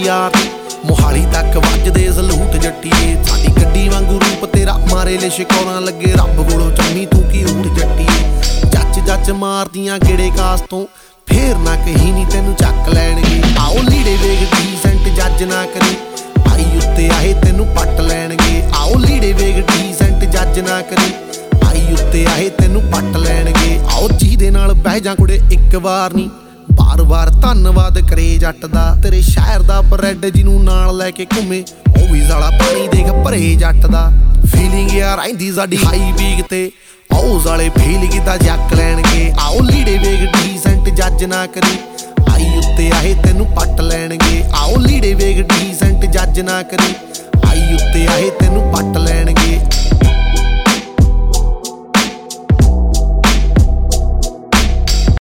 ਯਾਰ ਮੋਹਾਲੀ ਤੱਕ ਵੱਜਦੇ ਸਲੂਟ ਜੱਟੀਏ। ਸਾਡੀ ਗੱਡੀ ਵਾਂਗੂ ਰੂਪ ਤੇਰਾ ਮਾਰੇ ਲੈ ਸ਼ਿਕੌਰਾਂ ਲੱਗੇ ਰੱਬ ਕੋਲੋਂ ਚੰਮੀ ਤੂੰ ਕੀ ਰੂਟ ਜੱਟੀਏ। ਜੱਚ ਮਾਰਦੀਆਂ ਕਿਹੜੇ ਕਾਸ ਤੋਂ ਫੇਰ ਨਾ ਕਹੀ ਨੀ ਤੈਨੂੰ ਚੱਕ ਲੈਣਗੇ। ਆਓ ਲੀੜੇ ਵੇਖ ਡੀਸੈਂਟ ਜੱਜ ਨਾ ਕਰੀ ਭਾਈ ਉੱਤੇ ਆਏ ਤੈਨੂੰ ਪੱਟ ਲੈਣਗੇ। ਆਓ ਲੀੜੇ ਵੇਖ ਡੀਸੈਂਟ ਜੱਜ ਨਾ ਕਰੀ ਭਾਈ ਉੱਤੇ ਆਏ ਤੈਨੂੰ ਪੱਟ ਲੈਣਗੇ। ਆਓ ਜਿਹਦੇ ਨਾਲ ਬਹਿ ਜਾ ਕੁੜੇ ਇੱਕ ਵਾਰ ਨੀ ਬਾਰ-ਬਾਰ ਧੰਨਵਾਦ ਕਰੇ ਜੱਟ ਦਾ। ਤੇਰੇ ਸ਼ਹਿਰ ਦਾ ਬਰੈਡ ਜਿਹਨੂੰ ਨਾਲ ਲੈ ਕੇ ਘੁੰਮੇ ਉਹ ਵੀ ਸਾਲਾ ਪਾਣੀ ਦੇਖ ਭਰੇ ਜੱਟ ਦਾ। ਫੀਲਿੰਗ ਯਾਰ ਆਂਦੀ ਸਾਡੀ ਹਾਈ ਪੀਕ ਤੇ ਆਉਸ ਵਾਲੇ ਫੀਲ ਕੀਤਾ ਜੱਕ ਲੈਣਗੇ। ਆਓ ਲੀੜੇ ਵੇਖ ਡੀਸੈਂਟ ਜੱਜ ਨਾ ਕਰੀ ਆਈ ਉੱਤੇ ਆਏ ਤੈਨੂੰ ਪੱਟ ਲੈਣਗੇ। ਆਓ ਲੀੜੇ ਵੇਖ ਡੀਸੈਂਟ ਜੱਜ ਨਾ ਕਰੀ ਆਈ ਉੱਤੇ ਆਏ ਤੈਨੂੰ ਪੱਟ ਲੈਣਗੇ।